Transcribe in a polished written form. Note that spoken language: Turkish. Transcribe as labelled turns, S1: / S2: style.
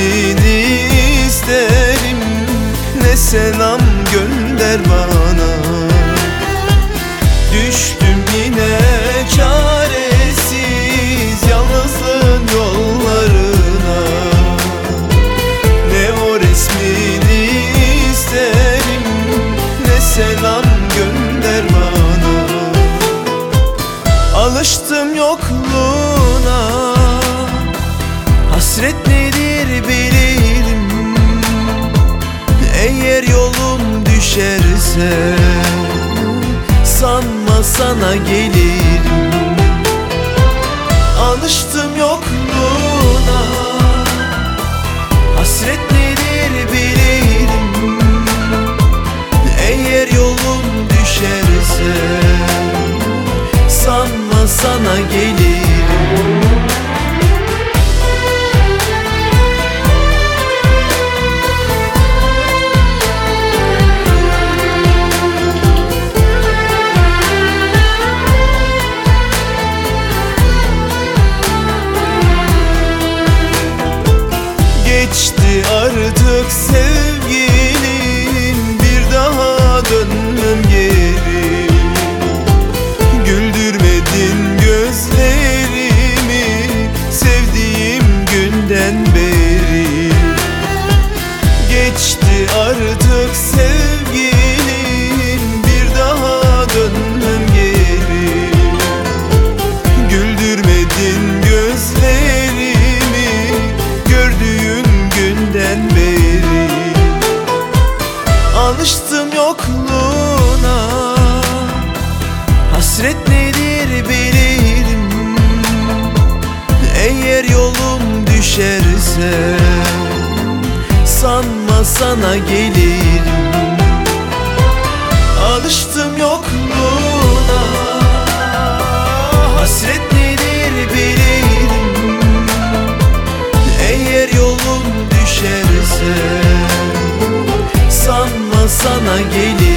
S1: resmini isterim, ne selam gönder bana. Düştüm yine çaresiz yalnızlığın yollarına. Ne o resmini isterim, ne selam gönder bana. Alıştım yokluğuna, hasret nedir bilirim. Eğer yolum düşerse sanma sana gelirim. Alıştım yokluğuna, hasret nedir bilirim. Eğer yolum düşerse sanma sana gelirim. Geçti artık sevgilim, bir daha dönmem geri. Güldürmedin gözlerimi sevdiğim günden beri. Geçti artık sevgilim, bir daha dönmem geri. Güldürmedin gözlerimi gördüğün günden beri. Alıştım yokluğuna, hasret nedir bilirim. Eğer yolum düşerse sanma sana gelirim. Alıştım yokluğuna, hasret nedir bilirim. Eğer yolum düşerse sanma sana gelirim.